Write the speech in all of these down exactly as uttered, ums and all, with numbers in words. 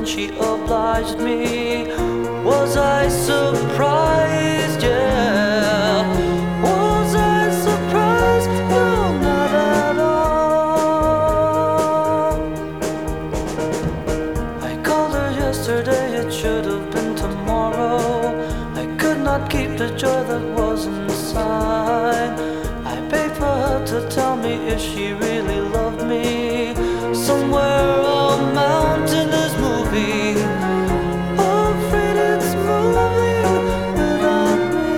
then she obliged me. Was I surprised? Yeah. Was I surprised? No, not at all. I called her yesterday, it should have been tomorrow. I could not keep the joy that was inside. I begged for her to tell me if she really loved me. Somewhere a mountain is moving, afraid it's moving without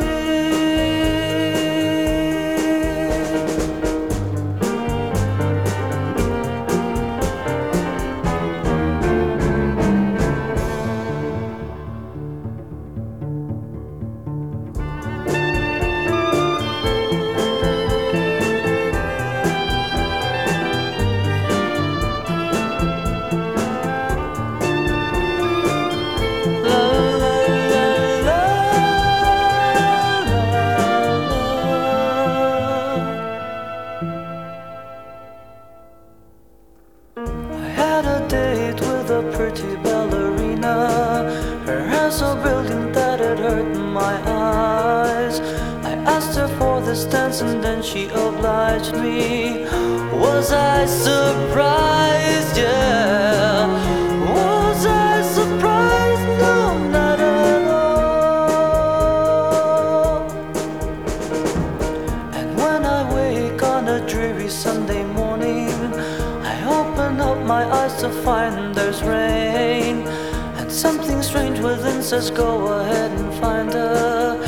a pretty ballerina. Her hair so brilliant that it hurt my eyes. I asked her for this dance and then she obliged me. Was I surprised? Yeah. Was I surprised? No, not at all. And when I wake on a dreary Sunday morning, I open up my eyes to find there's rain, and something strange within says go ahead and find her.